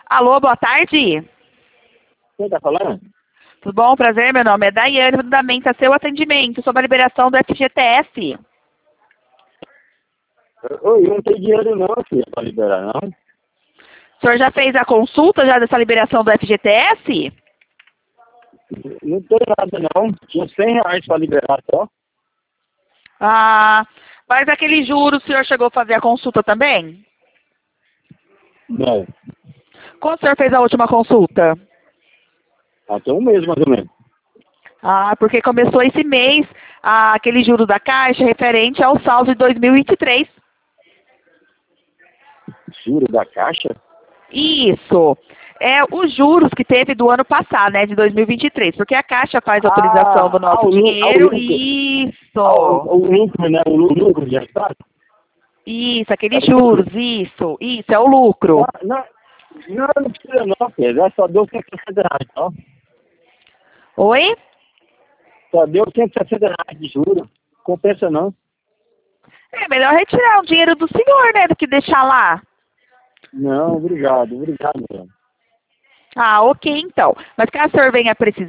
Alô, boa tarde. Quem está falando? Tudo bom? Prazer, meu nome é Daiane, fundamenta seu atendimento sobre a liberação do FGTS. Oi, eu não tenho dinheiro não, filha, para liberar, não. O senhor já fez a consulta já dessa liberação do FGTS? Não tenho nada, não. Tinha R$ 100 para liberar só. Ah, mas aquele juros, o senhor chegou a fazer a consulta também? Não. Quando o senhor fez a última consulta? Até um mês, mais ou menos. Ah, porque começou esse mês aquele juro da Caixa referente ao saldo de 2023. Juro da Caixa? Isso. É os juros que teve do ano passado, né, de 2023, porque a Caixa faz autorização do nosso dinheiro. Isso. O lucro, né? O lucro já está? Isso, aqueles juros, isso, é o lucro. Não precisa não, filha. Já só deu R$ 160, ó. Oi? Só deu R$ 160 de juros. Compensa não. É melhor retirar o dinheiro do senhor, né, do que deixar lá. Não, obrigado, mesmo. Ah, ok, então. Mas caso o senhor venha precisar,